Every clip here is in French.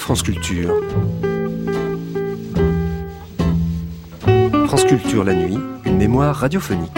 France Culture. France Culture la nuit, une mémoire radiophonique.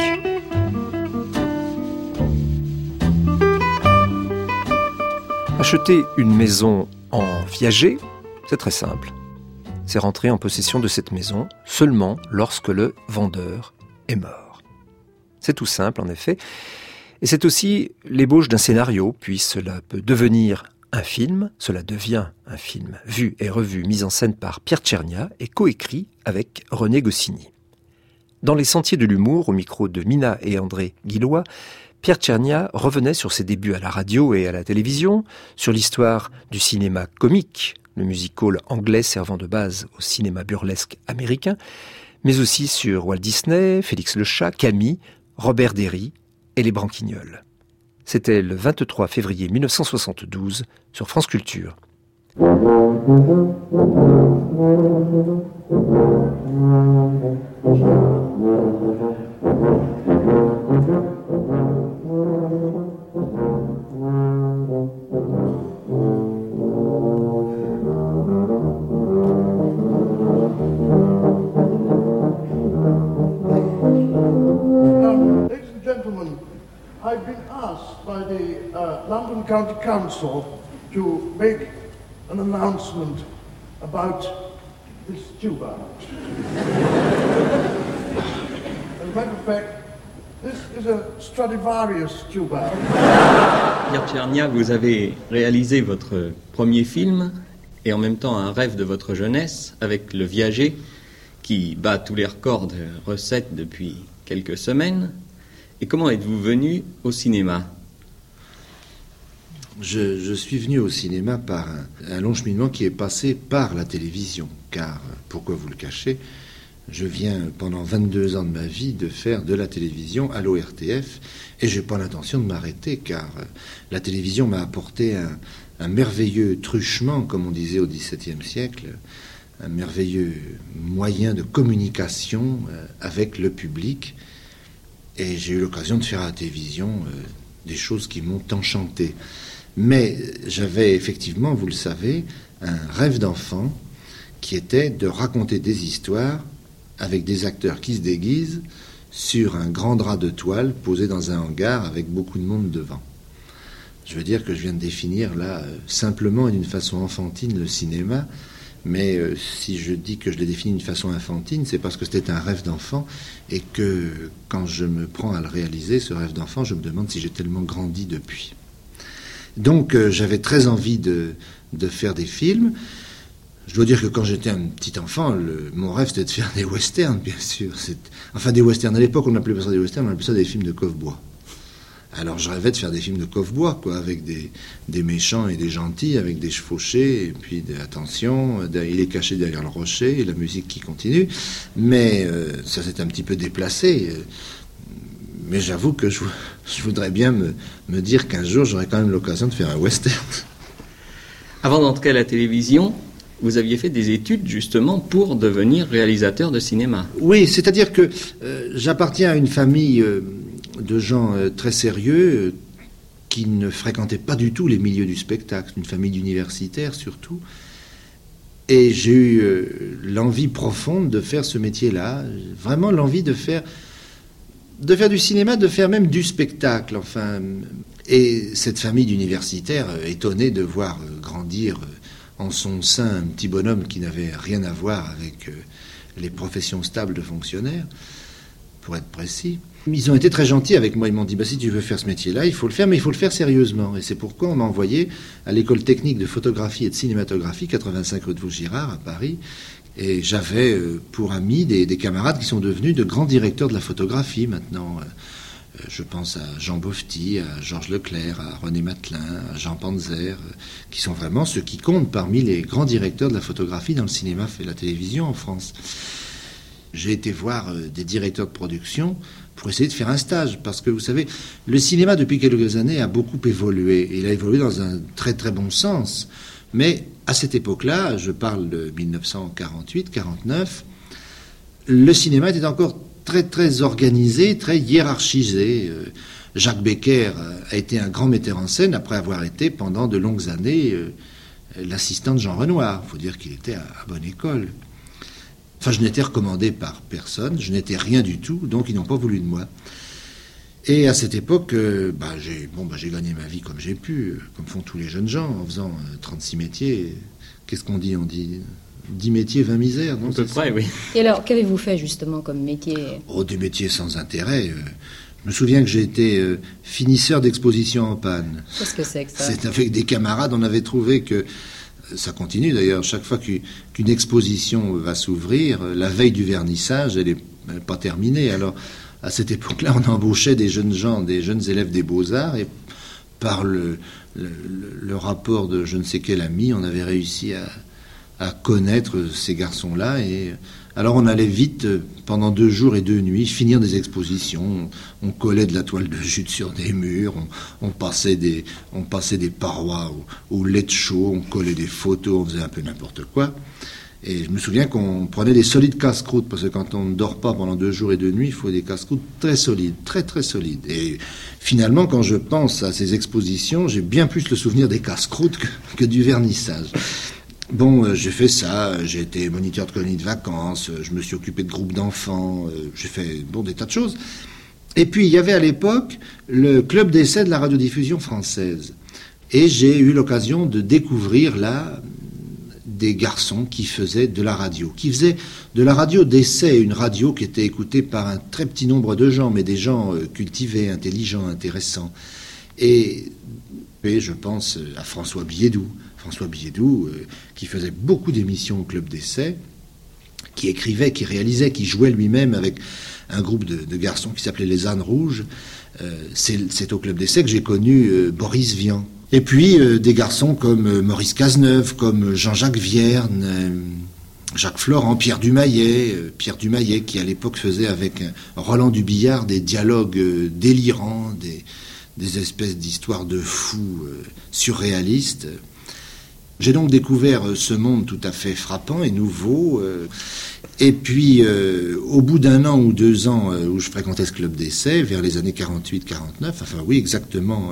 Acheter une maison en viager, c'est très simple. C'est rentrer en possession de cette maison seulement lorsque le vendeur est mort. C'est tout simple en effet, et c'est aussi l'ébauche d'un scénario, puis cela peut devenir un film, cela devient un film vu et revu, mis en scène par Pierre Tchernia et coécrit avec René Goscinny. Dans Les Sentiers de l'humour, au micro de Mina et André Guillois, Pierre Tchernia revenait sur ses débuts à la radio et à la télévision, sur l'histoire du cinéma comique, le music-hall anglais servant de base au cinéma burlesque américain, mais aussi sur Walt Disney, Félix le Chat, Camille, Robert Derry et les Branquignoles. C'était le 23 février 1972 sur France Culture. I've been asked by the London County Council to make an announcement about this tuba. As a matter of fact, this is a Stradivarius tuba. Pierre Tchernia, vous avez réalisé votre premier film et en même temps un rêve de votre jeunesse avec Le Viager qui bat tous les records de recettes depuis quelques semaines. Et comment êtes-vous venu au cinéma ? Je suis venu au cinéma par un long cheminement qui est passé par la télévision. Car, pourquoi vous le cachez, je viens pendant 22 ans de ma vie de faire de la télévision à l'ORTF et je n'ai pas l'intention de m'arrêter car la télévision m'a apporté un merveilleux truchement, comme on disait au XVIIe siècle, un merveilleux moyen de communication avec le public. Et j'ai eu l'occasion de faire à la télévision des choses qui m'ont enchanté. Mais j'avais effectivement, vous le savez, un rêve d'enfant qui était de raconter des histoires avec des acteurs qui se déguisent sur un grand drap de toile posé dans un hangar avec beaucoup de monde devant. Je veux dire que je viens de définir là simplement et d'une façon enfantine le cinéma. Mais si je dis que je l'ai défini d'une façon infantine, c'est parce que c'était un rêve d'enfant et que quand je me prends à le réaliser, ce rêve d'enfant, je me demande si j'ai tellement grandi depuis. Donc j'avais très envie de faire des films. Je dois dire que quand j'étais un petit enfant, mon rêve c'était de faire des westerns, bien sûr. Enfin des westerns, à l'époque on n'appelait pas ça des westerns, on appelait ça des films de cow-boy. Alors je rêvais de faire des films de cow-boy, quoi, avec des méchants et des gentils, avec des chevauchés, et puis attention, il est caché derrière le rocher, et la musique qui continue. Mais ça s'est un petit peu déplacé. Mais j'avoue que je voudrais bien me dire qu'un jour j'aurai quand même l'occasion de faire un western. Avant d'entrer à la télévision, vous aviez fait des études justement pour devenir réalisateur de cinéma. Oui, c'est-à-dire que j'appartiens à une famille de gens très sérieux qui ne fréquentaient pas du tout les milieux du spectacle, une famille d'universitaires surtout. Et j'ai eu l'envie profonde de faire ce métier-là, vraiment l'envie de faire du cinéma, de faire même du spectacle. Enfin, et cette famille d'universitaires, étonnée de voir grandir en son sein un petit bonhomme qui n'avait rien à voir avec les professions stables de fonctionnaires, pour être précis. Ils ont été très gentils avec moi, ils m'ont dit si tu veux faire ce métier-là, il faut le faire, mais il faut le faire sérieusement. Et c'est pourquoi on m'a envoyé à l'école technique de photographie et de cinématographie, 85 rue de Vaugirard à Paris. Et j'avais pour amis des camarades qui sont devenus de grands directeurs de la photographie maintenant. Je pense à Jean Bofti, à Georges Leclerc, à René Matelin, à Jean Panzer, qui sont vraiment ceux qui comptent parmi les grands directeurs de la photographie dans le cinéma et la télévision en France. J'ai été voir des directeurs de production pour essayer de faire un stage, parce que vous savez, le cinéma depuis quelques années a beaucoup évolué, et il a évolué dans un très très bon sens. Mais à cette époque-là, je parle de 1948-49, le cinéma était encore très très organisé, très hiérarchisé. Jacques Becker a été un grand metteur en scène après avoir été pendant de longues années l'assistant de Jean Renoir. Il faut dire qu'il était à bonne école. Enfin, je n'étais recommandé par personne, je n'étais rien du tout, donc ils n'ont pas voulu de moi. Et à cette époque, j'ai gagné ma vie comme j'ai pu, comme font tous les jeunes gens, en faisant 36 métiers. Qu'est-ce qu'on dit ? On dit 10 métiers, 20 misères, non ? À peu près, oui. Et alors, qu'avez-vous fait justement comme métier ? Oh, des métiers sans intérêt. Je me souviens que j'ai été finisseur d'exposition en panne. Qu'est-ce que c'est que ça ? C'est avec des camarades, on avait trouvé que, ça continue d'ailleurs, chaque fois qu'une exposition va s'ouvrir, la veille du vernissage, elle n'est pas terminée. Alors, à cette époque-là, on embauchait des jeunes gens, des jeunes élèves des Beaux-Arts, et par le rapport de je ne sais quel ami, on avait réussi à connaître ces garçons-là. Et alors on allait vite, pendant 2 jours et 2 nuits, finir des expositions. On collait de la toile de jute sur des murs, on passait des parois au lait chaud, on collait des photos, on faisait un peu n'importe quoi. Et je me souviens qu'on prenait des solides casse-croûtes, parce que quand on ne dort pas pendant 2 jours et 2 nuits, il faut des casse-croûtes très solides, très très solides. Et finalement, quand je pense à ces expositions, j'ai bien plus le souvenir des casse-croûtes que du vernissage. Bon, j'ai fait ça, j'ai été moniteur de colonie de vacances, je me suis occupé de groupes d'enfants, j'ai fait des tas de choses. Et puis, il y avait à l'époque le club d'essai de la radiodiffusion française. Et j'ai eu l'occasion de découvrir là des garçons qui faisaient de la radio, d'essai, une radio qui était écoutée par un très petit nombre de gens, mais des gens cultivés, intelligents, intéressants. Et je pense à François Biédou, qui faisait beaucoup d'émissions au club d'essai, qui écrivait, qui réalisait, qui jouait lui-même avec un groupe de garçons qui s'appelait les Ânes Rouges. C'est au club d'essai que j'ai connu Boris Vian. Et puis des garçons comme Maurice Cazeneuve, comme Jean-Jacques Vierne, Jacques Florent, Pierre Dumayet qui à l'époque faisait avec Roland Dubillard des dialogues délirants, des espèces d'histoires de fous surréalistes. J'ai donc découvert ce monde tout à fait frappant et nouveau. Et puis, au bout d'1 an ou 2 ans où je fréquentais ce club d'essai, vers les années 48-49, enfin oui, exactement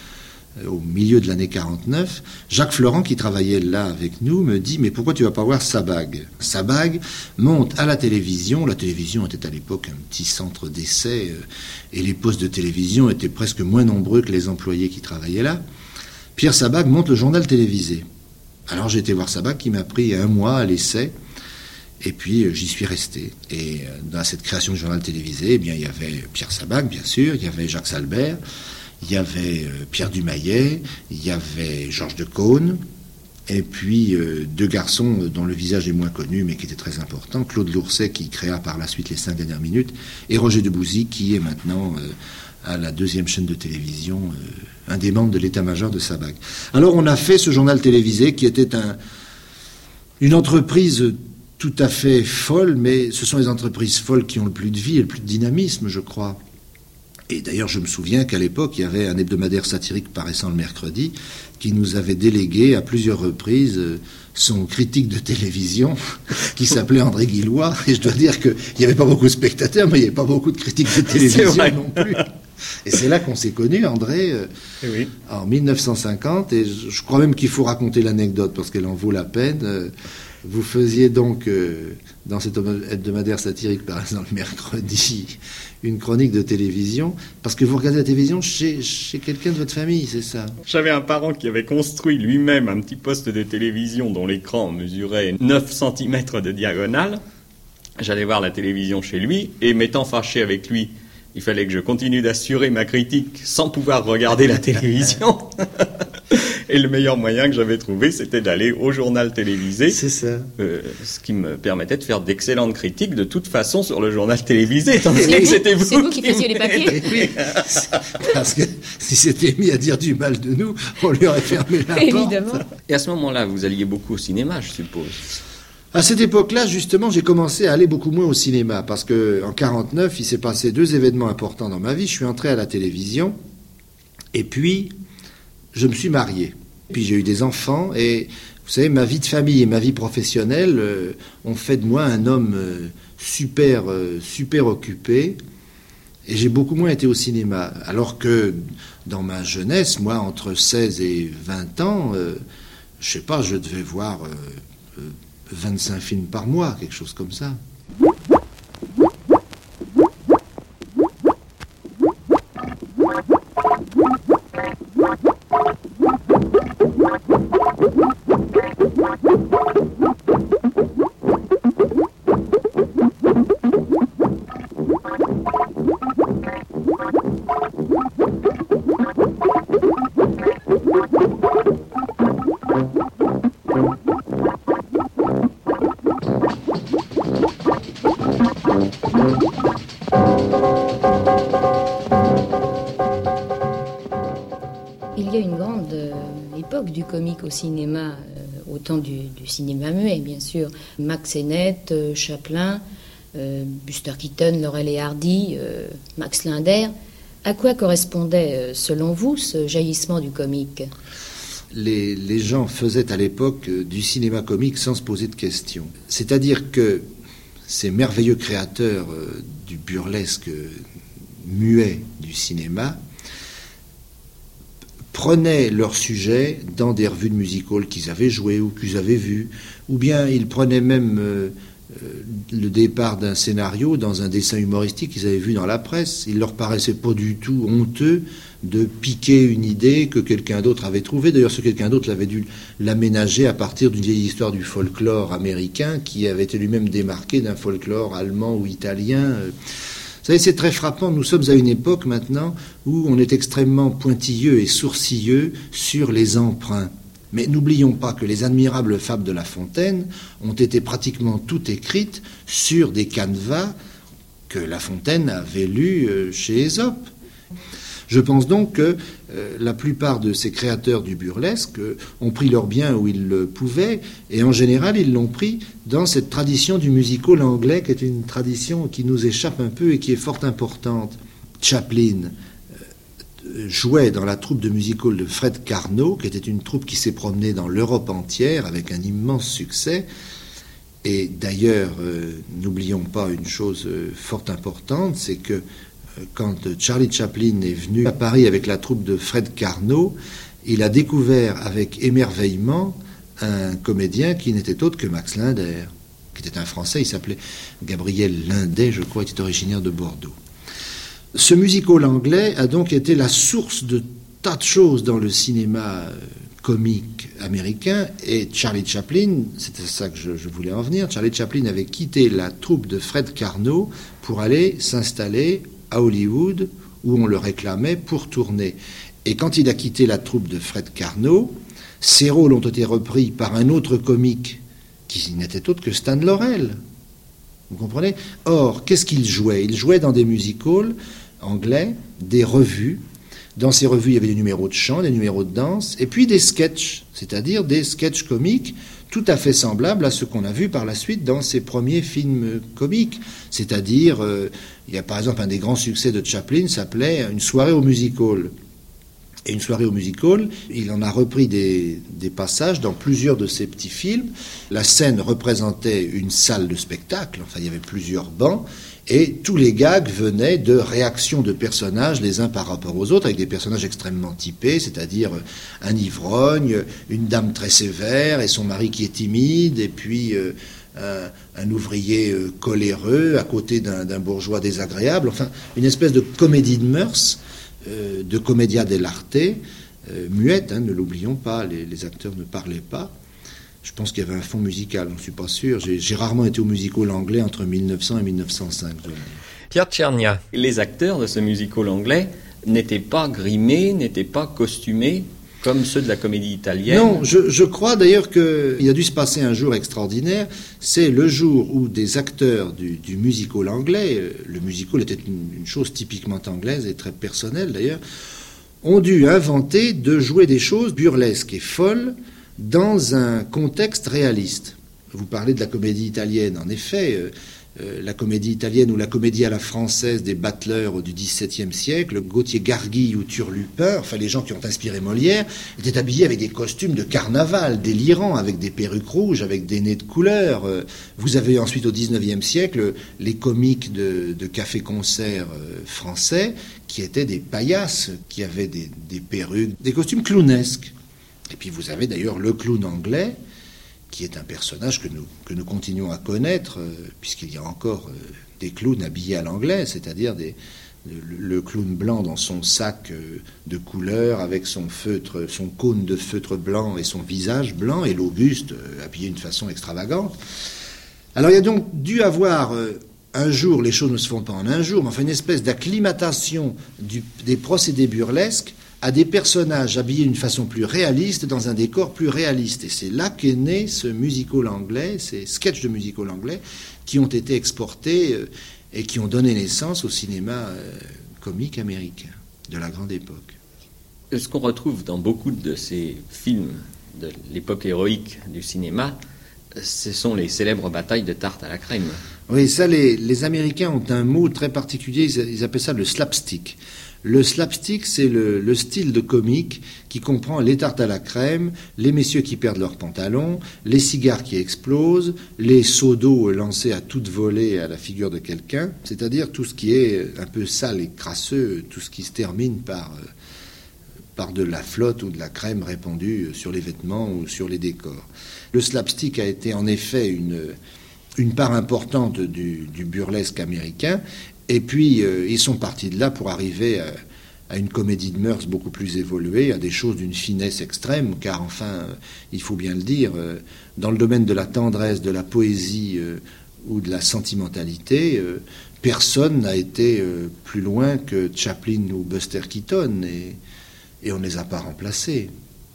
au milieu de l'année 49, Jacques Florent, qui travaillait là avec nous, me dit « Mais pourquoi tu vas pas voir Sabag ?» Sabag monte à la télévision. La télévision était à l'époque un petit centre d'essai et les postes de télévision étaient presque moins nombreux que les employés qui travaillaient là. Pierre Sabag monte le journal télévisé. Alors j'ai été voir Sabag qui m'a pris 1 mois à l'essai et puis j'y suis resté. Et dans cette création de journal télévisé, il y avait Pierre Sabag, bien sûr, il y avait Jacques Salbert, il y avait Pierre Dumayet, il y avait Georges Decaune, et puis 2 garçons dont le visage est moins connu mais qui était très important, Claude Lourcet qui créa par la suite les 5 dernières minutes, et Roger Debouzy qui est maintenant à la 2e chaîne de télévision, un des membres de l'état-major de Sabag. Alors on a fait ce journal télévisé qui était une entreprise tout à fait folle, mais ce sont les entreprises folles qui ont le plus de vie et le plus de dynamisme, je crois. Et d'ailleurs, je me souviens qu'à l'époque, il y avait un hebdomadaire satirique paraissant le mercredi qui nous avait délégué à plusieurs reprises son critique de télévision qui s'appelait André Guillois. Et je dois dire qu'il n'y avait pas beaucoup de spectateurs, mais il n'y avait pas beaucoup de critiques de télévision non plus. Et c'est là qu'on s'est connus, André, oui. En 1950. Et je crois même qu'il faut raconter l'anecdote parce qu'elle en vaut la peine. Vous faisiez donc, dans cet hebdomadaire satirique, par exemple, mercredi, une chronique de télévision, parce que vous regardez la télévision chez quelqu'un de votre famille, c'est ça ? J'avais un parent qui avait construit lui-même un petit poste de télévision dont l'écran mesurait 9 cm de diagonale. J'allais voir la télévision chez lui, et m'étant fâché avec lui, il fallait que je continue d'assurer ma critique sans pouvoir regarder la télévision. Et le meilleur moyen que j'avais trouvé, c'était d'aller au journal télévisé. C'est ça. Ce qui me permettait de faire d'excellentes critiques de toute façon sur le journal télévisé, étant donné que c'était vous. C'est vous qui faisiez les papiers. Oui, parce que si c'était mis à dire du mal de nous, on lui aurait fermé la porte. Évidemment. Et à ce moment-là, vous alliez beaucoup au cinéma, je suppose. À cette époque-là, justement, j'ai commencé à aller beaucoup moins au cinéma, parce que en 49, il s'est passé 2 événements importants dans ma vie. Je suis entré à la télévision, et puis je me suis marié. Puis j'ai eu des enfants, et vous savez, ma vie de famille et ma vie professionnelle ont fait de moi un homme super occupé, et j'ai beaucoup moins été au cinéma. Alors que dans ma jeunesse, moi, entre 16 et 20 ans, je sais pas, je devais voir 25 films par mois, quelque chose comme ça. Il y a une grande époque du comique au cinéma, au temps du cinéma muet, bien sûr. Mack Sennett, Chaplin, Buster Keaton, Laurel et Hardy, Max Linder. À quoi correspondait, selon vous, ce jaillissement du comique ? Les gens faisaient à l'époque du cinéma comique sans se poser de questions. C'est-à-dire que ces merveilleux créateurs du burlesque muet du cinéma prenaient leur sujet dans des revues de music-hall qu'ils avaient jouées ou qu'ils avaient vues, ou bien ils prenaient même le départ d'un scénario dans un dessin humoristique qu'ils avaient vu dans la presse. Il leur paraissait pas du tout honteux de piquer une idée que quelqu'un d'autre avait trouvée. D'ailleurs, ce quelqu'un d'autre avait dû l'aménager à partir d'une vieille histoire du folklore américain qui avait été lui-même démarqué d'un folklore allemand ou italien. Vous savez, c'est très frappant. Nous sommes à une époque maintenant où on est extrêmement pointilleux et sourcilleux sur les emprunts. Mais n'oublions pas que les admirables fables de La Fontaine ont été pratiquement toutes écrites sur des canevas que La Fontaine avait lus chez Ésope. Je pense donc que la plupart de ces créateurs du burlesque ont pris leur bien où ils le pouvaient, et en général, ils l'ont pris dans cette tradition du music-hall anglais, qui est une tradition qui nous échappe un peu et qui est fort importante. Chaplin jouait dans la troupe de music-hall de Fred Carnot, qui était une troupe qui s'est promenée dans l'Europe entière avec un immense succès. Et d'ailleurs, n'oublions pas une chose fort importante, c'est que quand Charlie Chaplin est venu à Paris avec la troupe de Fred Carnot, il a découvert avec émerveillement un comédien qui n'était autre que Max Linder, qui était un Français. Il s'appelait Gabriel Lindet, je crois, il était originaire de Bordeaux. Ce music-hall anglais a donc été la source de tas de choses dans le cinéma comique américain, et Charlie Chaplin, c'était ça que je voulais en venir, Charlie Chaplin avait quitté la troupe de Fred Carnot pour aller s'installer à Hollywood, où on le réclamait pour tourner. Et quand il a quitté la troupe de Fred Carnot, ses rôles ont été repris par un autre comique qui n'était autre que Stan Laurel. Vous comprenez ? Or, qu'est-ce qu'il jouait ? Il jouait dans des music-halls anglais, des revues. Dans ces revues, il y avait des numéros de chant, des numéros de danse, et puis des sketchs, c'est-à-dire des sketchs comiques tout à fait semblables à ce qu'on a vu par la suite dans ses premiers films comiques. C'est-à-dire, il y a par exemple un des grands succès de Chaplin, s'appelait Une soirée au music-hall. Et Une soirée au music-hall, il en a repris des passages dans plusieurs de ses petits films. La scène représentait une salle de spectacle, enfin il y avait plusieurs bancs, et tous les gags venaient de réactions de personnages les uns par rapport aux autres, avec des personnages extrêmement typés, c'est-à-dire un ivrogne, une dame très sévère et son mari qui est timide, et puis un ouvrier coléreux à côté d'un bourgeois désagréable, enfin une espèce de comédie de mœurs, de commedia dell'arte, muette, ne l'oublions pas, les acteurs ne parlaient pas. Je pense qu'il y avait un fond musical, je ne suis pas sûr. J'ai rarement été au music-hall anglais entre 1900 et 1905. Pierre Tchernia. Les acteurs de ce music-hall anglais n'étaient pas grimés, n'étaient pas costumés comme ceux de la comédie italienne. Non, je crois d'ailleurs qu'il a dû se passer un jour extraordinaire. C'est le jour où des acteurs du music-hall anglais, le music-hall était une chose typiquement anglaise et très personnelle d'ailleurs, ont dû inventer de jouer des choses burlesques et folles dans un contexte réaliste. Vous parlez de la comédie italienne, en effet, la comédie italienne ou la comédie à la française des battleurs du XVIIe siècle, Gauthier Garguille ou Turlupin, enfin les gens qui ont inspiré Molière, étaient habillés avec des costumes de carnaval délirants, avec des perruques rouges, avec des nez de couleur. Vous avez ensuite au XIXe siècle les comiques de café-concert français qui étaient des paillasses, qui avaient des perruques, des costumes clownesques. Et puis vous avez d'ailleurs le clown anglais, qui est un personnage que nous continuons à connaître, puisqu'il y a encore des clowns habillés à l'anglais, c'est-à-dire le clown blanc dans son sac de couleur, avec son cône de feutre blanc et son visage blanc, et l'Auguste habillé d'une façon extravagante. Alors il y a donc dû avoir un jour, les choses ne se font pas en un jour, mais enfin une espèce d'acclimatation des procédés burlesques à des personnages habillés d'une façon plus réaliste, dans un décor plus réaliste. Et c'est là qu'est né ce musical anglais, ces sketchs de musical anglais, qui ont été exportés et qui ont donné naissance au cinéma comique américain de la grande époque. Ce qu'on retrouve dans beaucoup de ces films de l'époque héroïque du cinéma, ce sont les célèbres batailles de tarte à la crème. Oui, ça, les Américains ont un mot très particulier, ils appellent ça le slapstick. Le slapstick, c'est le style de comique qui comprend les tartes à la crème, les messieurs qui perdent leurs pantalons, les cigares qui explosent, les seaux d'eau lancés à toute volée à la figure de quelqu'un, c'est-à-dire tout ce qui est un peu sale et crasseux, tout ce qui se termine par de la flotte ou de la crème répandue sur les vêtements ou sur les décors. Le slapstick a été en effet une part importante du burlesque américain. Et puis, ils sont partis de là pour arriver à une comédie de mœurs beaucoup plus évoluée, à des choses d'une finesse extrême, car enfin, il faut bien le dire, dans le domaine de la tendresse, de la poésie ou de la sentimentalité, personne n'a été plus loin que Chaplin ou Buster Keaton, et on ne les a pas remplacés.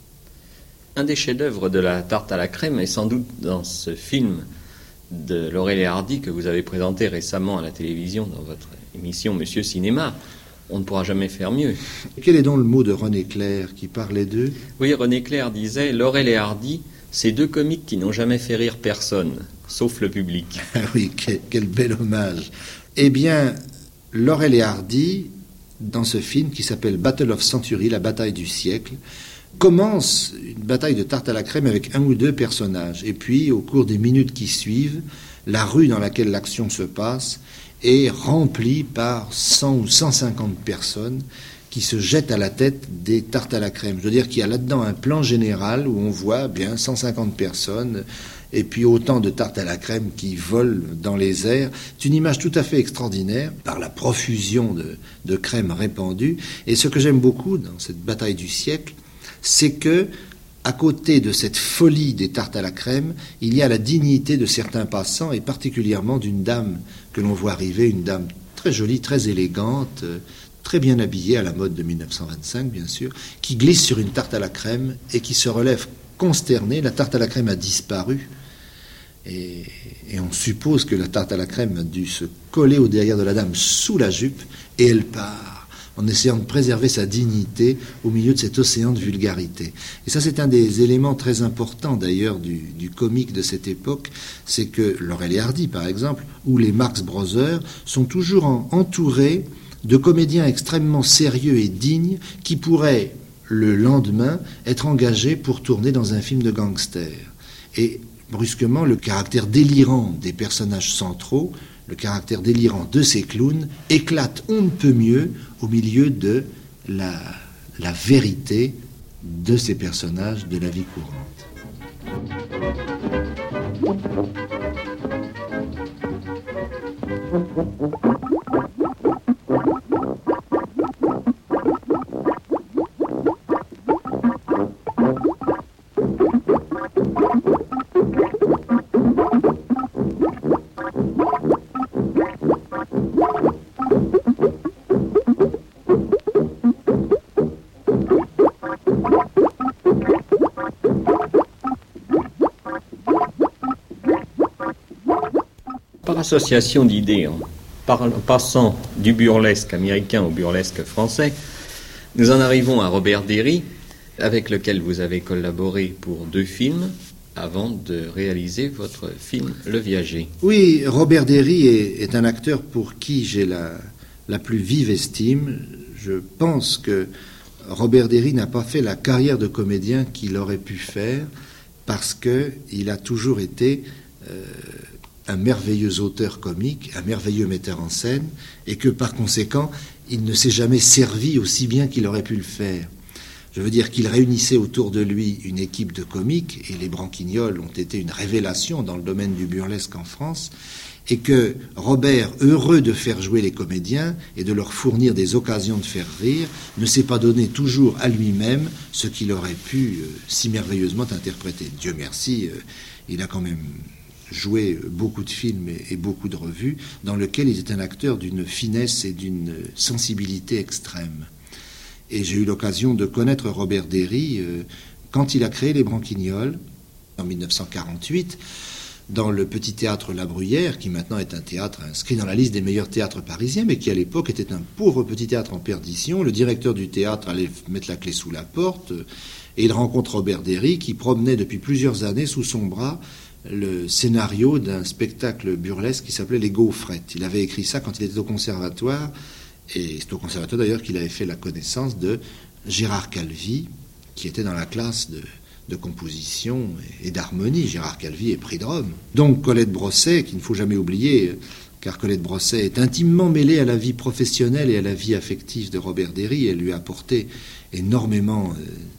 Un des chefs-d'œuvre de la tarte à la crème est sans doute dans ce film de Laurel et Hardy que vous avez présenté récemment à la télévision dans votre émission Monsieur Cinéma. On ne pourra jamais faire mieux. Quel est donc le mot de René Clair qui parlait d'eux ? Oui, René Clair disait « Laurel et Hardy, c'est deux comiques qui n'ont jamais fait rire personne, sauf le public. » Ah oui, quel bel hommage. Eh bien, Laurel et Hardy, dans ce film qui s'appelle Battle of Century, la bataille du siècle, commence une bataille de tarte à la crème avec un ou deux personnages. Et puis, au cours des minutes qui suivent, la rue dans laquelle l'action se passe est remplie par 100 ou 150 personnes qui se jettent à la tête des tartes à la crème. Je veux dire qu'il y a là-dedans un plan général où on voit bien 150 personnes et puis autant de tartes à la crème qui volent dans les airs. C'est une image tout à fait extraordinaire par la profusion de crème répandue. Et ce que j'aime beaucoup dans cette bataille du siècle, c'est que, à côté de cette folie des tartes à la crème, il y a la dignité de certains passants, et particulièrement d'une dame que l'on voit arriver, une dame très jolie, très élégante, très bien habillée, à la mode de 1925, bien sûr, qui glisse sur une tarte à la crème et qui se relève consternée. La tarte à la crème a disparu, et on suppose que la tarte à la crème a dû se coller au derrière de la dame sous la jupe, et elle part, en essayant de préserver sa dignité au milieu de cet océan de vulgarité. Et ça, c'est un des éléments très importants, d'ailleurs, du comique de cette époque, c'est que Laurel et Hardy, par exemple, ou les Marx Brothers, sont toujours entourés de comédiens extrêmement sérieux et dignes qui pourraient, le lendemain, être engagés pour tourner dans un film de gangster. Et brusquement, le caractère délirant des personnages centraux, le caractère délirant de ces clowns éclate on ne peut mieux au milieu de la vérité de ces personnages de la vie courante. Par association d'idées, en passant du burlesque américain au burlesque français, nous en arrivons à Robert Derry, avec lequel vous avez collaboré pour 2 films, avant de réaliser votre film Le Viager. Oui, Robert Derry est un acteur pour qui j'ai la plus vive estime. Je pense que Robert Derry n'a pas fait la carrière de comédien qu'il aurait pu faire, parce qu'il a toujours été un merveilleux auteur comique, un merveilleux metteur en scène, et que par conséquent, il ne s'est jamais servi aussi bien qu'il aurait pu le faire. Je veux dire qu'il réunissait autour de lui une équipe de comiques, et les Branquignols ont été une révélation dans le domaine du burlesque en France, et que Robert, heureux de faire jouer les comédiens et de leur fournir des occasions de faire rire, ne s'est pas donné toujours à lui-même ce qu'il aurait pu si merveilleusement interpréter. Dieu merci, il a quand même joué beaucoup de films et beaucoup de revues dans lesquels il était un acteur d'une finesse et d'une sensibilité extrême. Et j'ai eu l'occasion de connaître Robert Déry quand il a créé les Branquignols en 1948 dans le petit théâtre La Bruyère, qui maintenant est un théâtre inscrit dans la liste des meilleurs théâtres parisiens, mais qui à l'époque était un pauvre petit théâtre en perdition. Le directeur du théâtre allait mettre la clé sous la porte, et il rencontre Robert Déry, qui promenait depuis plusieurs années sous son bras le scénario d'un spectacle burlesque qui s'appelait Les Gaufrettes. Il avait écrit ça quand il était au conservatoire, et c'est au conservatoire d'ailleurs qu'il avait fait la connaissance de Gérard Calvi, qui était dans la classe de composition et d'harmonie. Gérard Calvi est prix de Rome. Donc Colette Brosset, qu'il ne faut jamais oublier, car Colette Brosset est intimement mêlée à la vie professionnelle et à la vie affective de Robert Déry. Elle lui a apporté énormément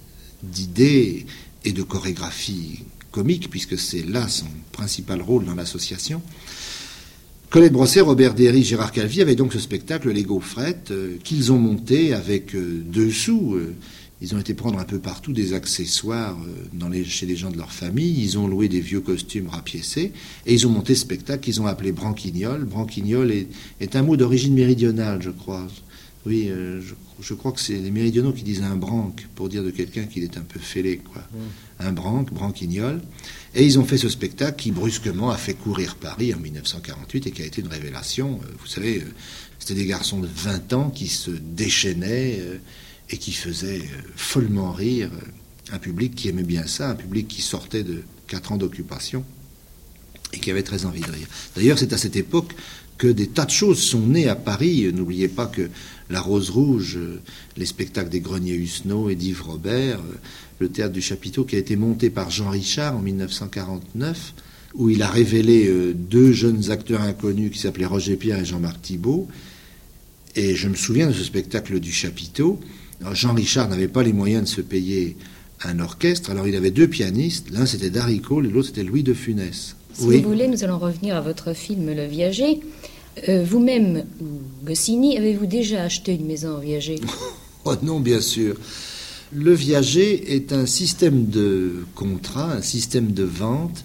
d'idées et de chorégraphie comique, puisque c'est là son principal rôle dans l'association. Colette Brosset, Robert Déry, Gérard Calvi avaient donc ce spectacle, Les Gaufrettes, qu'ils ont monté avec 2 sous. Ils ont été prendre un peu partout des accessoires chez les gens de leur famille. Ils ont loué des vieux costumes rapiécés et ils ont monté ce spectacle qu'ils ont appelé Branquignol. Branquignol est un mot d'origine méridionale, je crois. Oui, je crois que c'est les méridionaux qui disent un branque pour dire de quelqu'un qu'il est un peu fêlé, quoi. Un branque, Branquignol. Et ils ont fait ce spectacle qui brusquement a fait courir Paris en 1948 et qui a été une révélation. Vous savez, c'était des garçons de 20 ans qui se déchaînaient et qui faisait follement rire un public qui aimait bien ça, un public qui sortait de 4 ans d'occupation et qui avait très envie de rire. D'ailleurs, c'est à cette époque que des tas de choses sont nées à Paris. N'oubliez pas que La Rose Rouge, les spectacles des Greniers Husneau et d'Yves Robert, le théâtre du Chapiteau qui a été monté par Jean Richard en 1949, où il a révélé 2 jeunes acteurs inconnus qui s'appelaient Roger Pierre et Jean-Marc Thibault. Et je me souviens de ce spectacle du Chapiteau. Alors, Jean Richard n'avait pas les moyens de se payer un orchestre, alors il avait 2 pianistes, l'un c'était Darry Cole et l'autre c'était Louis de Funès. Si vous voulez, nous allons revenir à votre film Le Viager. Vous-même, ou Goscinny, avez-vous déjà acheté une maison en Viager? Oh non, bien sûr. Le Viager est un système de contrat, un système de vente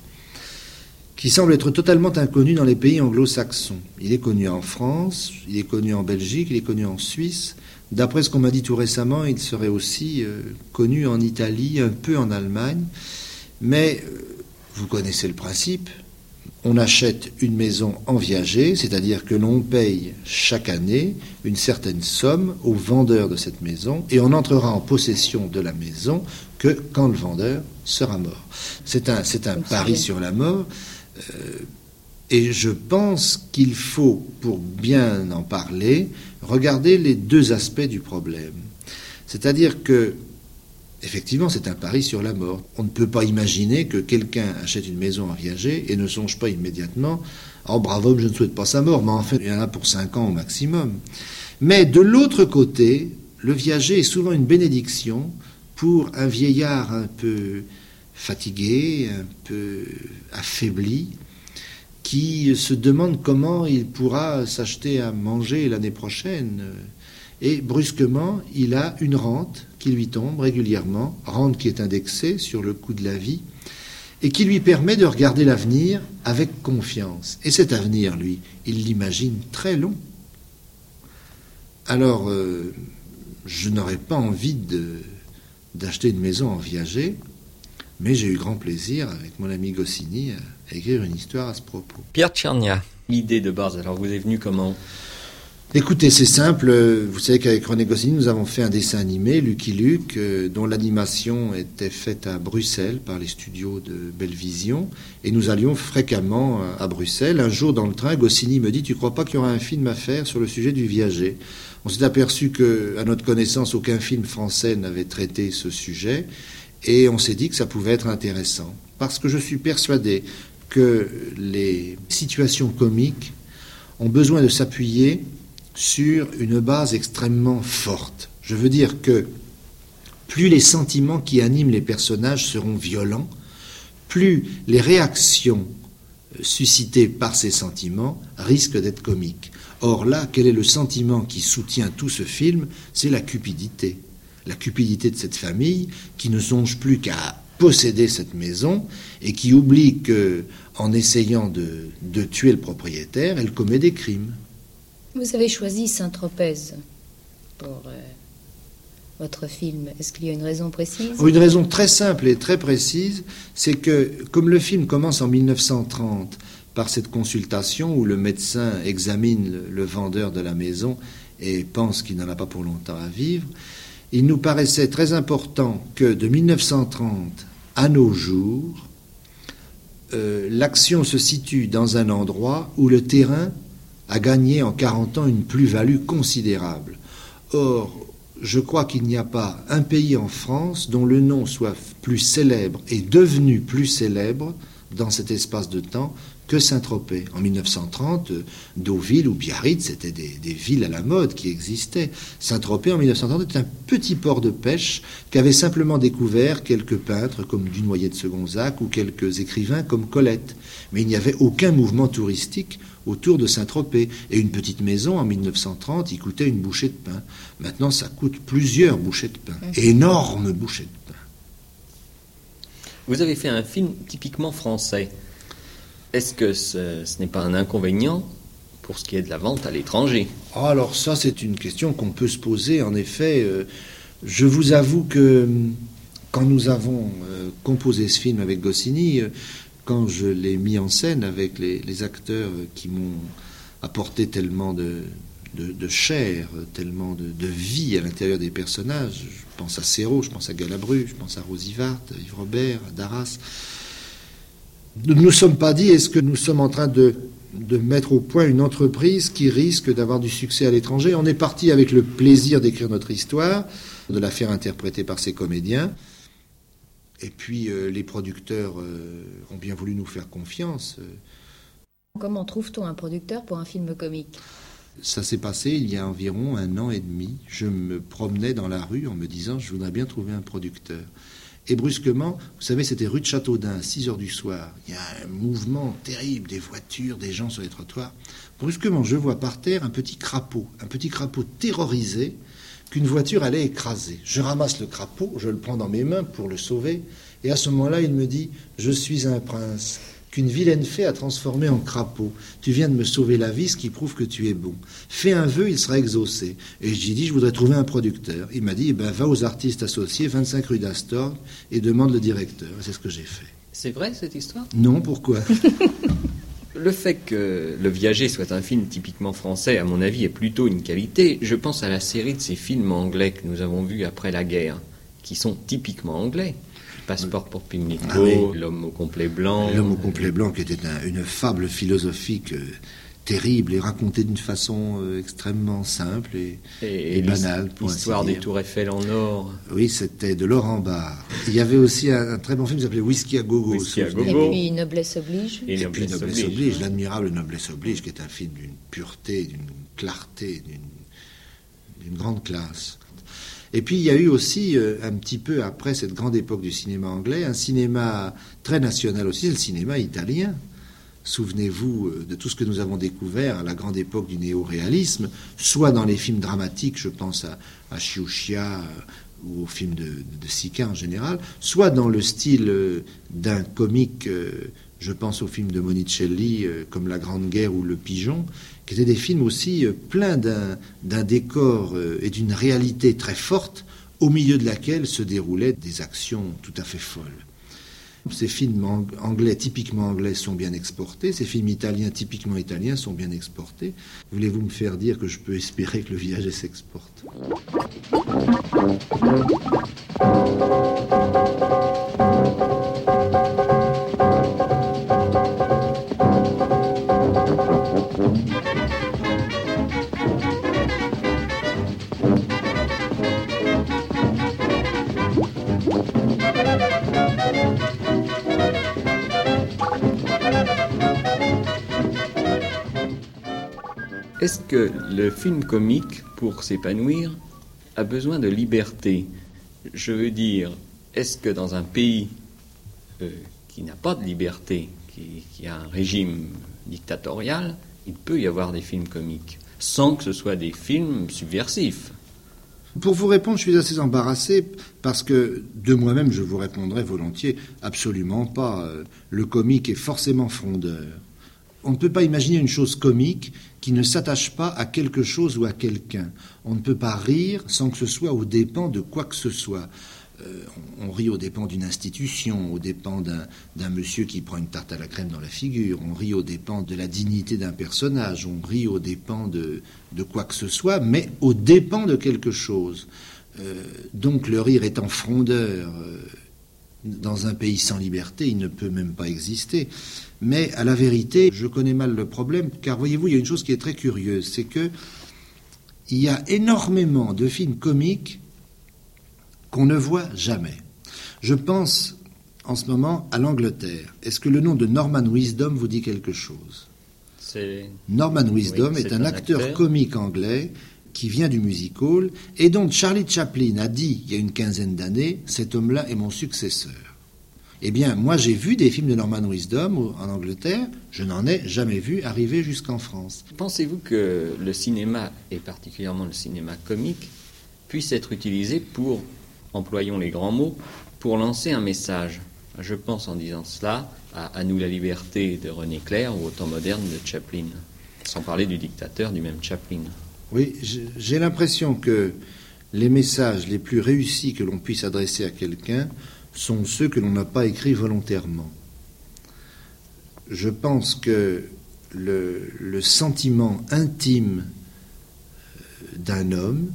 qui semble être totalement inconnu dans les pays anglo-saxons. Il est connu en France, il est connu en Belgique, il est connu en Suisse. D'après ce qu'on m'a dit tout récemment, il serait aussi connu en Italie, un peu en Allemagne. Mais vous connaissez le principe. On achète une maison en viager, c'est-à-dire que l'on paye chaque année une certaine somme au vendeur de cette maison et on entrera en possession de la maison que quand le vendeur sera mort. C'est un pari sur la mort. Et je pense qu'il faut, pour bien en parler, regarder les 2 aspects du problème. C'est-à-dire que, effectivement, c'est un pari sur la mort. On ne peut pas imaginer que quelqu'un achète une maison en viager et ne songe pas immédiatement « Oh, bravo homme, je ne souhaite pas sa mort », mais en fait, il y en a pour 5 ans au maximum. Mais de l'autre côté, le viager est souvent une bénédiction pour un vieillard un peu fatigué, un peu affaibli, qui se demande comment il pourra s'acheter à manger l'année prochaine. Et brusquement, il a une rente qui lui tombe régulièrement, rente qui est indexée sur le coût de la vie, et qui lui permet de regarder l'avenir avec confiance. Et cet avenir, lui, il l'imagine très long. Alors, je n'aurais pas envie d'acheter une maison en viager, mais j'ai eu grand plaisir, avec mon ami Goscinny, à écrire une histoire à ce propos. Pierre Tchernia, l'idée de base, alors vous est venue comment ? Écoutez, c'est simple. Vous savez qu'avec René Goscinny, nous avons fait un dessin animé, Lucky Luke, dont l'animation était faite à Bruxelles par les studios de Bellevision. Et nous allions fréquemment à Bruxelles. Un jour, dans le train, Goscinny me dit « Tu ne crois pas qu'il y aura un film à faire sur le sujet du viager ?» On s'est aperçu qu'à notre connaissance, aucun film français n'avait traité ce sujet. Et on s'est dit que ça pouvait être intéressant. Parce que je suis persuadé que les situations comiques ont besoin de s'appuyer sur une base extrêmement forte. Je veux dire que plus les sentiments qui animent les personnages seront violents, plus les réactions suscitées par ces sentiments risquent d'être comiques. Or là, quel est le sentiment qui soutient tout ce film? C'est la cupidité. La cupidité de cette famille qui ne songe plus qu'à posséder cette maison et qui oublie qu'en essayant de tuer le propriétaire, elle commet des crimes. Vous avez choisi Saint-Tropez pour votre film. Est-ce qu'il y a une raison précise? Une raison très simple et très précise, c'est que comme le film commence en 1930 par cette consultation où le médecin examine le vendeur de la maison et pense qu'il n'en a pas pour longtemps à vivre, il nous paraissait très important que de 1930 à nos jours, l'action se situe dans un endroit où le terrain a gagné en 40 ans une plus-value considérable. Or, je crois qu'il n'y a pas un pays en France dont le nom soit plus célèbre et devenu plus célèbre dans cet espace de temps que Saint-Tropez. En 1930, Deauville ou Biarritz, c'était des villes à la mode qui existaient. Saint-Tropez, en 1930, était un petit port de pêche qu'avaient simplement découvert quelques peintres comme Dunoyer de Segonzac ou quelques écrivains comme Colette. Mais il n'y avait aucun mouvement touristique autour de Saint-Tropez. Et une petite maison, en 1930, il coûtait une bouchée de pain. Maintenant, ça coûte plusieurs bouchées de pain. Énormes bouchées de pain. Vous avez fait un film typiquement français. Est-ce que ce n'est pas un inconvénient pour ce qui est de la vente à l'étranger? Alors ça, c'est une question qu'on peut se poser. En effet, je vous avoue que quand nous avons composé ce film avec Goscinny, quand je l'ai mis en scène avec les acteurs qui m'ont apporté tellement de chair, tellement de vie à l'intérieur des personnages, je pense à Serrault, je pense à Galabru, je pense à Rosivart, Yves Robert, à Darras. Nous ne nous sommes pas dit, est-ce que nous sommes en train de mettre au point une entreprise qui risque d'avoir du succès à l'étranger? On est parti avec le plaisir d'écrire notre histoire, de la faire interpréter par ces comédiens. Et puis les producteurs ont bien voulu nous faire confiance. Comment trouve-t-on un producteur pour un film comique? Ça s'est passé il y a environ 1 an et demi. Je me promenais dans la rue en me disant, je voudrais bien trouver un producteur. Et brusquement, vous savez, c'était rue de Châteaudun, à 6 heures du soir. Il y a un mouvement terrible, des voitures, des gens sur les trottoirs. Brusquement, je vois par terre un petit crapaud terrorisé qu'une voiture allait écraser. Je ramasse le crapaud, je le prends dans mes mains pour le sauver. Et à ce moment-là, il me dit, je suis un prince qu'une vilaine fée a transformé en crapaud. Tu viens de me sauver la vie, ce qui prouve que tu es bon. Fais un vœu, il sera exaucé. Et j'ai dit, je voudrais trouver un producteur. Il m'a dit, va aux artistes associés, 25 rue d'Astorg, et demande le directeur. C'est ce que j'ai fait. C'est vrai, cette histoire? Non, pourquoi? Le fait que Le Viager soit un film typiquement français, à mon avis, est plutôt une qualité. Je pense à la série de ces films anglais que nous avons vus après la guerre, qui sont typiquement anglais. Passeport pour Pimlico, oui. L'homme au complet blanc. L'homme au complet blanc, qui était une fable philosophique terrible et racontée d'une façon extrêmement simple et banale. L'histoire des tours Eiffel en or. Oui, c'était de Laurent Barre. Il y avait aussi un très bon film qui s'appelait Whisky à gogo. Et puis Noblesse oblige. Et puis Noblesse oblige, l'admirable Noblesse oblige, qui est un film d'une pureté, d'une clarté, d'une grande classe. Et puis il y a eu aussi, un petit peu après cette grande époque du cinéma anglais, un cinéma très national aussi, le cinéma italien. Souvenez-vous de tout ce que nous avons découvert à la grande époque du néo-réalisme, soit dans les films dramatiques, je pense à Sciuscia ou aux films de Sica en général, soit dans le style d'un comique, je pense aux films de Monicelli comme La Grande Guerre ou Le Pigeon, qui étaient des films aussi pleins d'un décor et d'une réalité très forte, au milieu de laquelle se déroulaient des actions tout à fait folles. Ces films anglais, typiquement anglais, sont bien exportés. Ces films italiens, typiquement italiens, sont bien exportés. Voulez-vous me faire dire que je peux espérer que Le Viager s'exporte ? Est-ce que le film comique, pour s'épanouir, a besoin de liberté? Je veux dire, est-ce que dans un pays qui n'a pas de liberté, qui a un régime dictatorial, il peut y avoir des films comiques, sans que ce soit des films subversifs? Pour vous répondre, je suis assez embarrassé parce que de moi-même, je vous répondrai volontiers, absolument pas. Le comique est forcément frondeur. On ne peut pas imaginer une chose comique qui ne s'attache pas à quelque chose ou à quelqu'un. On ne peut pas rire sans que ce soit aux dépens de quoi que ce soit. On rit aux dépens d'une institution, aux dépens d'un monsieur qui prend une tarte à la crème dans la figure, on rit aux dépens de la dignité d'un personnage, on rit aux dépens de quoi que ce soit, mais aux dépens de quelque chose. Donc le rire étant frondeur, dans un pays sans liberté, il ne peut même pas exister. Mais à la vérité, je connais mal le problème, car voyez-vous, il y a une chose qui est très curieuse, c'est que il y a énormément de films comiques qu'on ne voit jamais. Je pense en ce moment à l'Angleterre. Est-ce que le nom de Norman Wisdom vous dit quelque chose? Norman Wisdom est un acteur comique anglais qui vient du music hall et dont Charlie Chaplin a dit il y a une quinzaine d'années, cet homme-là est mon successeur. Eh bien, moi j'ai vu des films de Norman Wisdom en Angleterre, je n'en ai jamais vu arriver jusqu'en France. Pensez-vous que le cinéma, et particulièrement le cinéma comique, puisse être utilisé pour, employons les grands mots, pour lancer un message? Je pense en disant cela à nous la liberté de René Clair ou au temps moderne de Chaplin, sans parler du dictateur du même Chaplin. Oui, j'ai l'impression que les messages les plus réussis que l'on puisse adresser à quelqu'un sont ceux que l'on n'a pas écrits volontairement. Je pense que le sentiment intime d'un homme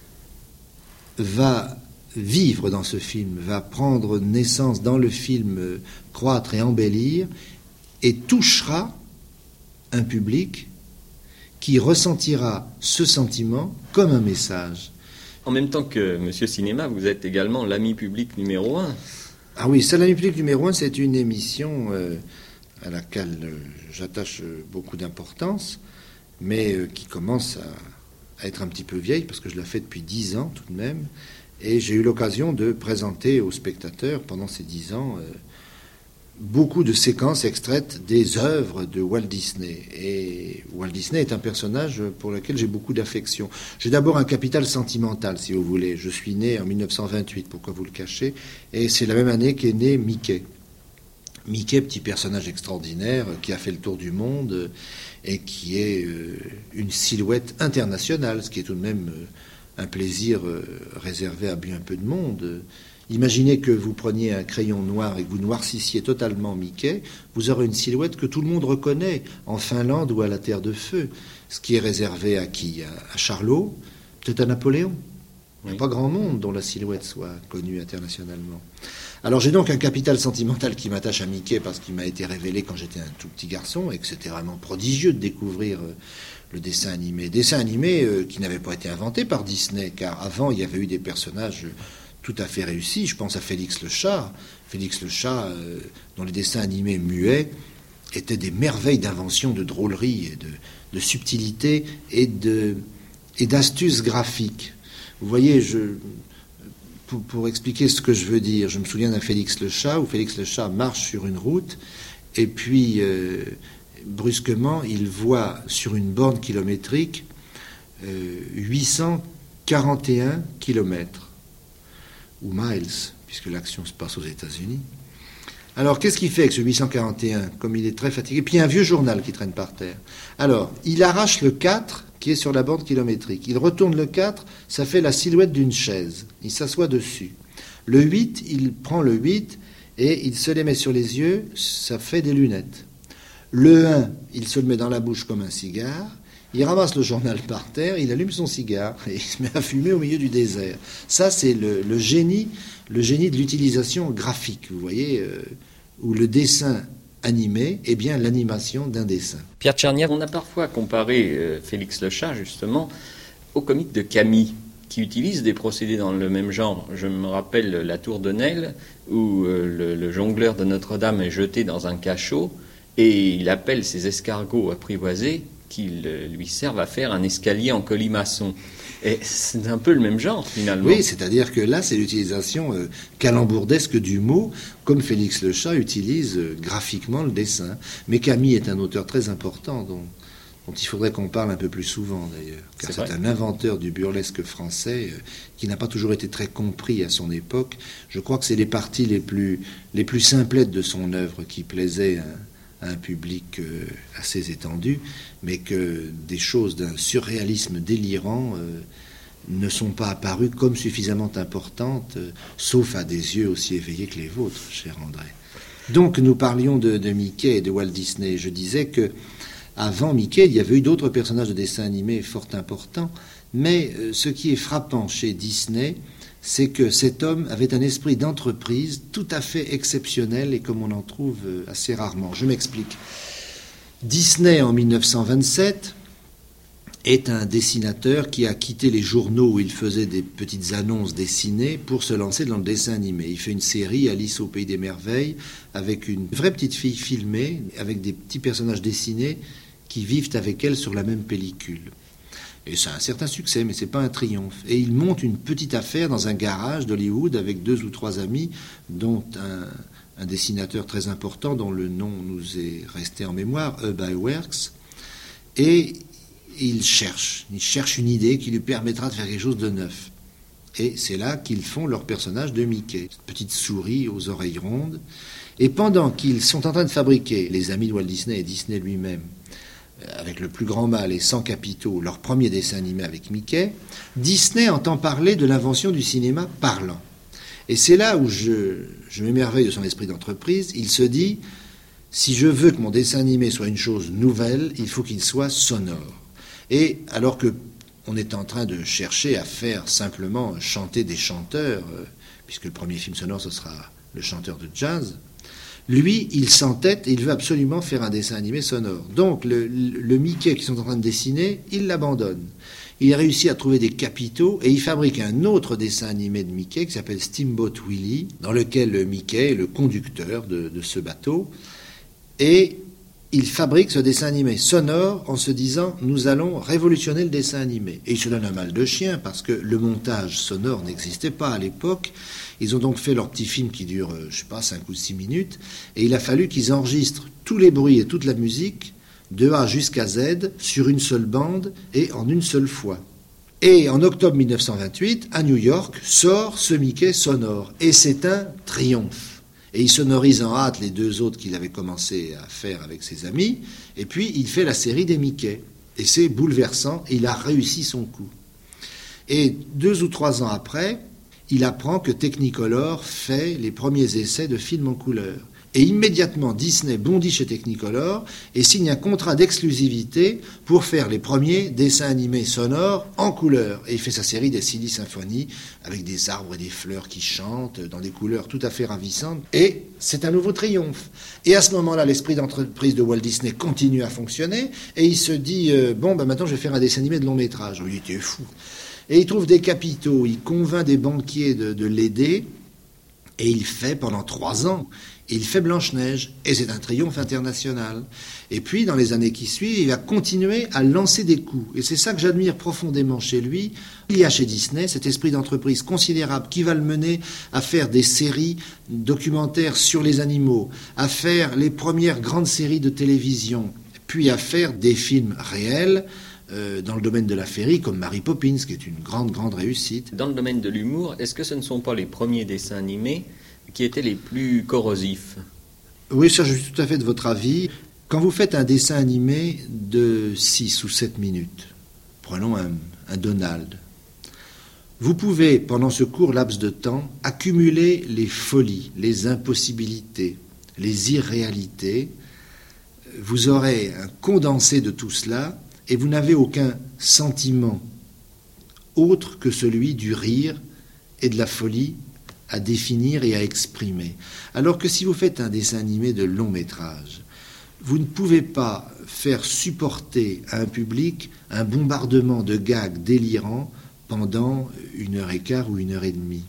va vivre dans ce film, va prendre naissance dans le film, croître et embellir, et touchera un public qui ressentira ce sentiment comme un message. En même temps que Monsieur Cinéma, vous êtes également l'ami public numéro 1. Ah oui, ça, l'ami public numéro 1, c'est une émission à laquelle j'attache beaucoup d'importance, mais qui commence à être un petit peu vieille, parce que je la fais depuis 10 ans tout de même, et j'ai eu l'occasion de présenter aux spectateurs pendant ces 10 ans beaucoup de séquences extraites des œuvres de Walt Disney. Et Walt Disney est un personnage pour lequel j'ai beaucoup d'affection. J'ai d'abord un capital sentimental, si vous voulez. Je suis né en 1928, pourquoi vous le cachez? Et c'est la même année qu'est né Mickey. Mickey, petit personnage extraordinaire qui a fait le tour du monde et qui est une silhouette internationale, ce qui est tout de même un plaisir réservé à bien peu de monde. Imaginez que vous preniez un crayon noir et que vous noircissiez totalement Mickey, vous aurez une silhouette que tout le monde reconnaît en Finlande ou à la Terre de Feu. Ce qui est réservé à qui? À Charlot, peut-être à Napoléon. Il n'y a pas grand monde dont la silhouette soit connue internationalement. Alors j'ai donc un capital sentimental qui m'attache à Mickey parce qu'il m'a été révélé quand j'étais un tout petit garçon et que c'était vraiment prodigieux de découvrir le dessin animé. Dessin animé qui n'avait pas été inventé par Disney, car avant il y avait eu des personnages tout à fait réussi. Je pense à Félix le chat. Félix le chat, dont les dessins animés muets étaient des merveilles d'invention, de drôlerie, et de subtilité et d'astuces graphiques. Vous voyez, pour expliquer ce que je veux dire, je me souviens d'un Félix le chat, où Félix le chat marche sur une route, et puis brusquement, il voit sur une borne kilométrique 841 kilomètres. Ou miles, puisque l'action se passe aux États-Unis. Alors, qu'est-ce qu'il fait avec ce 841, comme il est très fatigué? Puis il y a un vieux journal qui traîne par terre. Alors, il arrache le 4 qui est sur la borne kilométrique. Il retourne le 4, ça fait la silhouette d'une chaise. Il s'assoit dessus. Le 8, il prend le 8 et il se les met sur les yeux, ça fait des lunettes. Le 1, il se le met dans la bouche comme un cigare. Il ramasse le journal par terre, il allume son cigare et il se met à fumer au milieu du désert. Ça, c'est le génie de l'utilisation graphique, vous voyez, où le dessin animé est bien l'animation d'un dessin. Pierre Tchernia, on a parfois comparé Félix le chat, justement, au comique de Camille, qui utilise des procédés dans le même genre. Je me rappelle La Tour de Nesle, où le jongleur de Notre-Dame est jeté dans un cachot et il appelle ses escargots apprivoisés qui lui servent à faire un escalier en colimaçon. Et c'est un peu le même genre, finalement. Oui, c'est-à-dire que là, c'est l'utilisation calembourdesque du mot, comme Félix Le Chat utilise graphiquement le dessin. Mais Camille est un auteur très important, dont il faudrait qu'on parle un peu plus souvent, d'ailleurs. Car c'est un inventeur du burlesque français qui n'a pas toujours été très compris à son époque. Je crois que c'est les parties les plus simplettes de son œuvre qui plaisaient à un public assez étendu, mais que des choses d'un surréalisme délirant ne sont pas apparues comme suffisamment importantes, sauf à des yeux aussi éveillés que les vôtres, cher André. Donc nous parlions de Mickey et de Walt Disney. Je disais que avant Mickey, il y avait eu d'autres personnages de dessins animés fort importants, mais ce qui est frappant chez Disney, c'est que cet homme avait un esprit d'entreprise tout à fait exceptionnel et comme on en trouve assez rarement. Je m'explique. Disney, en 1927, est un dessinateur qui a quitté les journaux où il faisait des petites annonces dessinées pour se lancer dans le dessin animé. Il fait une série, Alice au Pays des Merveilles, avec une vraie petite fille filmée, avec des petits personnages dessinés qui vivent avec elle sur la même pellicule. Et ça a un certain succès, mais c'est pas un triomphe. Et il monte une petite affaire dans un garage d'Hollywood avec 2 ou 3 amis, dont un dessinateur très important dont le nom nous est resté en mémoire, Ub Iwerks. Et il cherche une idée qui lui permettra de faire quelque chose de neuf. Et c'est là qu'ils font leur personnage de Mickey, cette petite souris aux oreilles rondes. Et pendant qu'ils sont en train de fabriquer, les amis de Walt Disney et Disney lui-même, avec le plus grand mal et sans capitaux, leur premier dessin animé avec Mickey, Disney entend parler de l'invention du cinéma parlant. Et c'est là où je m'émerveille de son esprit d'entreprise. Il se dit, si je veux que mon dessin animé soit une chose nouvelle, il faut qu'il soit sonore. Et alors que on est en train de chercher à faire simplement chanter des chanteurs, puisque le premier film sonore, ce sera le chanteur de jazz, lui, il s'entête et il veut absolument faire un dessin animé sonore. Donc, le Mickey qu'ils sont en train de dessiner, il l'abandonne. Il réussit à trouver des capitaux et il fabrique un autre dessin animé de Mickey qui s'appelle Steamboat Willie, dans lequel le Mickey est le conducteur de ce bateau. Et il fabrique ce dessin animé sonore en se disant « nous allons révolutionner le dessin animé ». Et il se donne un mal de chien parce que le montage sonore n'existait pas à l'époque. Ils ont donc fait leur petit film qui dure, 5 ou 6 minutes, et il a fallu qu'ils enregistrent tous les bruits et toute la musique, de A jusqu'à Z, sur une seule bande et en une seule fois. Et en octobre 1928, à New York, sort ce Mickey sonore, et c'est un triomphe. Et il sonorise en hâte les 2 autres qu'il avait commencé à faire avec ses amis, et puis il fait la série des Mickey. Et c'est bouleversant, il a réussi son coup. Et 2 ou 3 ans après, il apprend que Technicolor fait les premiers essais de films en couleur. Et immédiatement, Disney bondit chez Technicolor et signe un contrat d'exclusivité pour faire les premiers dessins animés sonores en couleur. Et il fait sa série des Silly Symphony avec des arbres et des fleurs qui chantent dans des couleurs tout à fait ravissantes. Et c'est un nouveau triomphe. Et à ce moment-là, l'esprit d'entreprise de Walt Disney continue à fonctionner et il se dit maintenant je vais faire un dessin animé de long métrage. Il était fou. Et il trouve des capitaux, il convainc des banquiers de l'aider, et il fait pendant 3 ans, il fait Blanche-Neige, et c'est un triomphe international. Et puis, dans les années qui suivent, il va continuer à lancer des coups. Et c'est ça que j'admire profondément chez lui. Il y a chez Disney cet esprit d'entreprise considérable qui va le mener à faire des séries documentaires sur les animaux, à faire les premières grandes séries de télévision, puis à faire des films réels, dans le domaine de la féerie, comme Mary Poppins, qui est une grande, grande réussite. Dans le domaine de l'humour, est-ce que ce ne sont pas les premiers dessins animés qui étaient les plus corrosifs ? Oui, ça, je suis tout à fait de votre avis. Quand vous faites un dessin animé de 6 ou 7 minutes, prenons un Donald, vous pouvez, pendant ce court laps de temps, accumuler les folies, les impossibilités, les irréalités. Vous aurez un condensé de tout cela, et vous n'avez aucun sentiment autre que celui du rire et de la folie à définir et à exprimer. Alors que si vous faites un dessin animé de long métrage, vous ne pouvez pas faire supporter à un public un bombardement de gags délirants pendant 1h15 ou 1h30.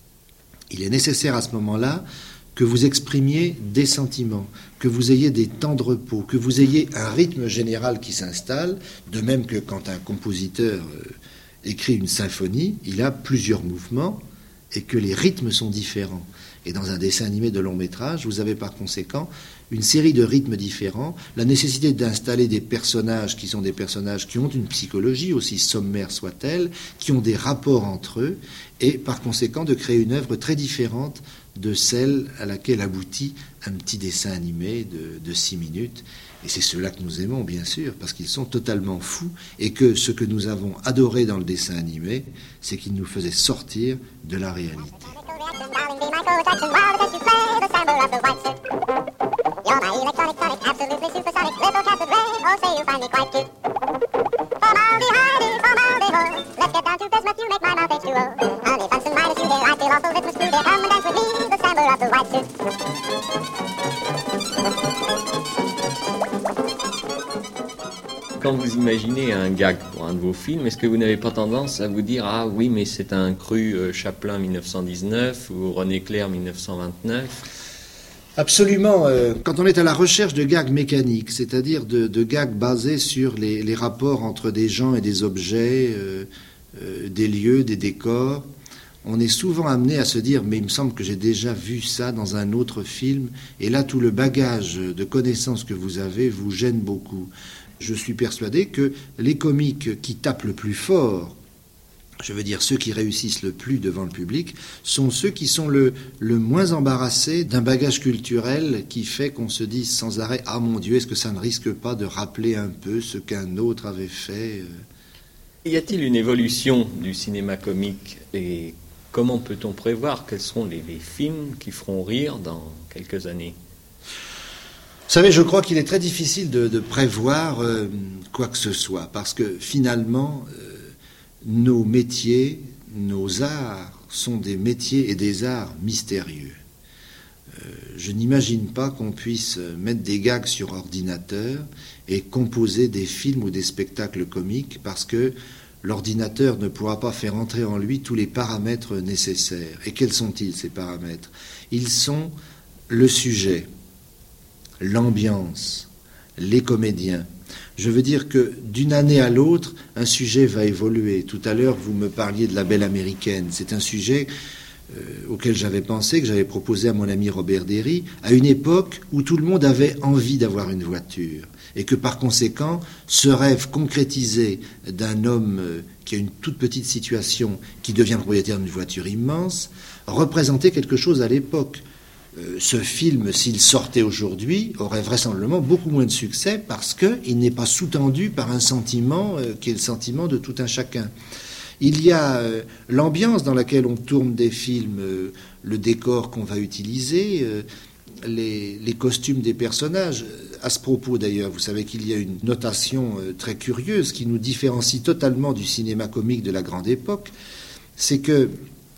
Il est nécessaire à ce moment-là que vous exprimiez des sentiments, que vous ayez des temps de repos, que vous ayez un rythme général qui s'installe, de même que quand un compositeur écrit une symphonie, il a plusieurs mouvements et que les rythmes sont différents. Et dans un dessin animé de long métrage, vous avez par conséquent une série de rythmes différents, la nécessité d'installer des personnages qui sont des personnages qui ont une psychologie, aussi sommaire soit-elle, qui ont des rapports entre eux, et par conséquent de créer une œuvre très différente de celle à laquelle aboutit un petit dessin animé de 6 minutes. Et c'est ceux-là que nous aimons, bien sûr, parce qu'ils sont totalement fous, et que ce que nous avons adoré dans le dessin animé, c'est qu'ils nous faisaient sortir de la réalité. You're my electronic tonic, absolutely supersonic, little Captain Ray, oh say you find me quite cute. Formaldehyde, formaldehyde, let's get down to bismuth, you make my mouth H2O. Honey Bunsen minus you there, I feel awful litmus too there, come and dance with me, the sambler of the white suit. Quand vous imaginez un gag pour un de vos films, est-ce que vous n'avez pas tendance à vous dire « Ah oui, mais c'est un cru Chaplin 1919 ou René Clair 1929 » Absolument. Quand on est à la recherche de gags mécaniques, c'est-à-dire de gags basés sur les rapports entre des gens et des objets, des lieux, des décors, on est souvent amené à se dire « mais il me semble que j'ai déjà vu ça dans un autre film » et là, tout le bagage de connaissances que vous avez vous gêne beaucoup. Je suis persuadé que les comiques qui tapent le plus fort, je veux dire ceux qui réussissent le plus devant le public, sont ceux qui sont le moins embarrassés d'un bagage culturel qui fait qu'on se dise sans arrêt « Ah mon Dieu, est-ce que ça ne risque pas de rappeler un peu ce qu'un autre avait fait ?» Y a-t-il une évolution du cinéma comique et comment peut-on prévoir quels seront les films qui feront rire dans quelques années ? Vous savez, je crois qu'il est très difficile de prévoir quoi que ce soit, parce que finalement, nos métiers, nos arts sont des métiers et des arts mystérieux. Je n'imagine pas qu'on puisse mettre des gags sur ordinateur et composer des films ou des spectacles comiques, parce que l'ordinateur ne pourra pas faire entrer en lui tous les paramètres nécessaires. Et quels sont-ils, ces paramètres ? Ils sont le sujet, l'ambiance, les comédiens. Je veux dire que d'une année à l'autre, un sujet va évoluer. Tout à l'heure, vous me parliez de La Belle Américaine. C'est un sujet auquel j'avais pensé, que j'avais proposé à mon ami Robert Derry, à une époque où tout le monde avait envie d'avoir une voiture. Et que par conséquent, ce rêve concrétisé d'un homme qui a une toute petite situation, qui devient propriétaire d'une voiture immense, représentait quelque chose à l'époque. Ce film, s'il sortait aujourd'hui, aurait vraisemblablement beaucoup moins de succès parce qu'il n'est pas sous-tendu par un sentiment qui est le sentiment de tout un chacun. Il y a l'ambiance dans laquelle on tourne des films, le décor qu'on va utiliser, les costumes des personnages. À ce propos d'ailleurs, vous savez qu'il y a une notation très curieuse qui nous différencie totalement du cinéma comique de la grande époque, c'est que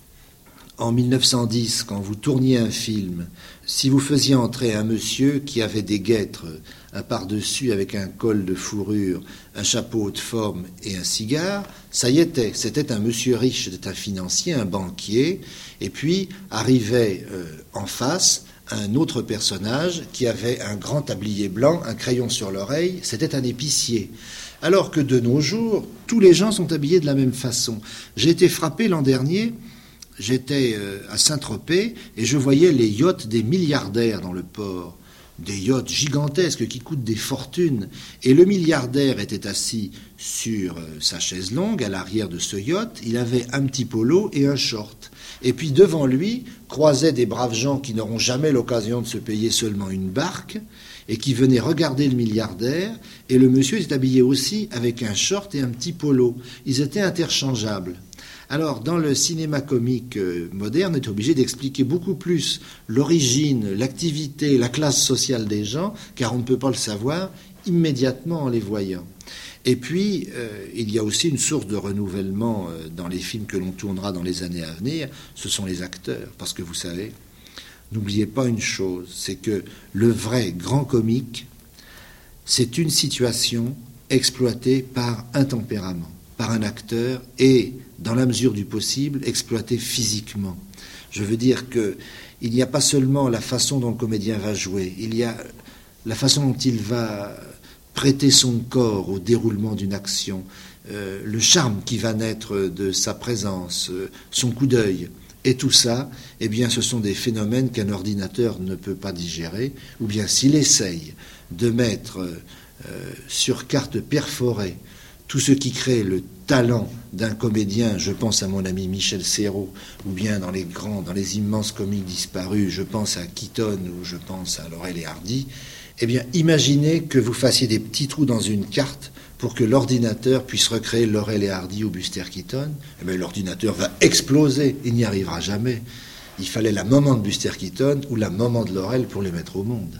en 1910, quand vous tourniez un film, si vous faisiez entrer un monsieur qui avait des guêtres, un par-dessus avec un col de fourrure, un chapeau de forme et un cigare, ça y était, c'était un monsieur riche, c'était un financier, un banquier, et puis arrivait en face un autre personnage qui avait un grand tablier blanc, un crayon sur l'oreille, c'était un épicier. Alors que de nos jours, tous les gens sont habillés de la même façon. J'ai été frappé l'an dernier. J'étais à Saint-Tropez et je voyais les yachts des milliardaires dans le port. Des yachts gigantesques qui coûtent des fortunes. Et le milliardaire était assis sur sa chaise longue à l'arrière de ce yacht. Il avait un petit polo et un short. Et puis devant lui croisaient des braves gens qui n'auront jamais l'occasion de se payer seulement une barque et qui venaient regarder le milliardaire. Et le monsieur était habillé aussi avec un short et un petit polo. Ils étaient interchangeables. Alors, dans le cinéma comique moderne, on est obligé d'expliquer beaucoup plus l'origine, l'activité, la classe sociale des gens, car on ne peut pas le savoir immédiatement en les voyant. Et puis, il y a aussi une source de renouvellement dans les films que l'on tournera dans les années à venir, ce sont les acteurs. Parce que vous savez, n'oubliez pas une chose, c'est que le vrai grand comique, c'est une situation exploitée par un tempérament, par un acteur et, dans la mesure du possible, exploité physiquement. Je veux dire qu'il n'y a pas seulement la façon dont le comédien va jouer, il y a la façon dont il va prêter son corps au déroulement d'une action, le charme qui va naître de sa présence, son coup d'œil. Et tout ça, eh bien, ce sont des phénomènes qu'un ordinateur ne peut pas digérer, ou bien s'il essaye de mettre sur carte perforée tout ce qui crée le talent d'un comédien, je pense à mon ami Michel Serrault, ou bien dans les immenses comiques disparus, je pense à Keaton ou je pense à Laurel et Hardy, eh bien, imaginez que vous fassiez des petits trous dans une carte pour que l'ordinateur puisse recréer Laurel et Hardy ou Buster Keaton. Eh bien, l'ordinateur va exploser, il n'y arrivera jamais. Il fallait la maman de Buster Keaton ou la maman de Laurel pour les mettre au monde.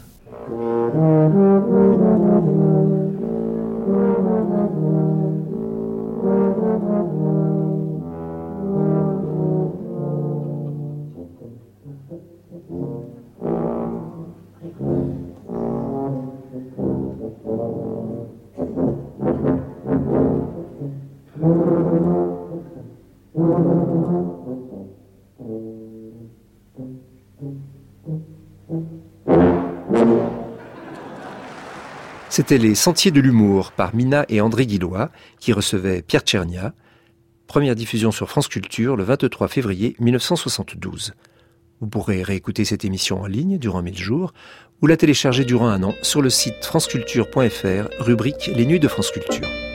C'était Les Sentiers de l'humour par Mina et André Guillois qui recevaient Pierre Tchernia. Première diffusion sur France Culture le 23 février 1972. Vous pourrez réécouter cette émission en ligne durant 1000 jours ou la télécharger durant un an sur le site franceculture.fr, rubrique Les Nuits de France Culture.